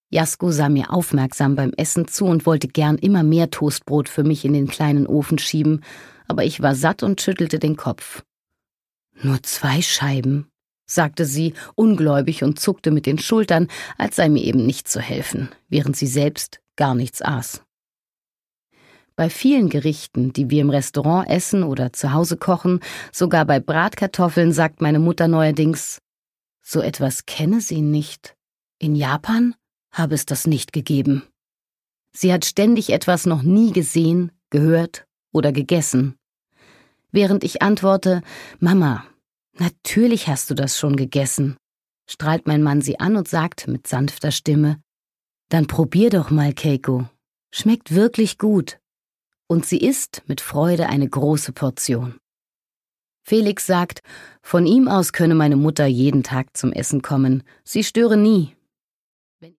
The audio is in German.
Jasko sah mir aufmerksam beim Essen zu und wollte gern immer mehr Toastbrot für mich in den kleinen Ofen schieben, aber ich war satt und schüttelte den Kopf. »Nur 2 Scheiben«, sagte sie, ungläubig, und zuckte mit den Schultern, als sei mir eben nicht zu helfen, während sie selbst gar nichts aß. Bei vielen Gerichten, die wir im Restaurant essen oder zu Hause kochen, sogar bei Bratkartoffeln, sagt meine Mutter neuerdings, so etwas kenne sie nicht. In Japan habe es das nicht gegeben. Sie hat ständig etwas noch nie gesehen, gehört oder gegessen. Während ich antworte, Mama, natürlich hast du das schon gegessen, strahlt mein Mann sie an und sagt mit sanfter Stimme, dann probier doch mal, Keiko. Schmeckt wirklich gut. Und sie isst mit Freude eine große Portion. Felix sagt, von ihm aus könne meine Mutter jeden Tag zum Essen kommen. Sie störe nie.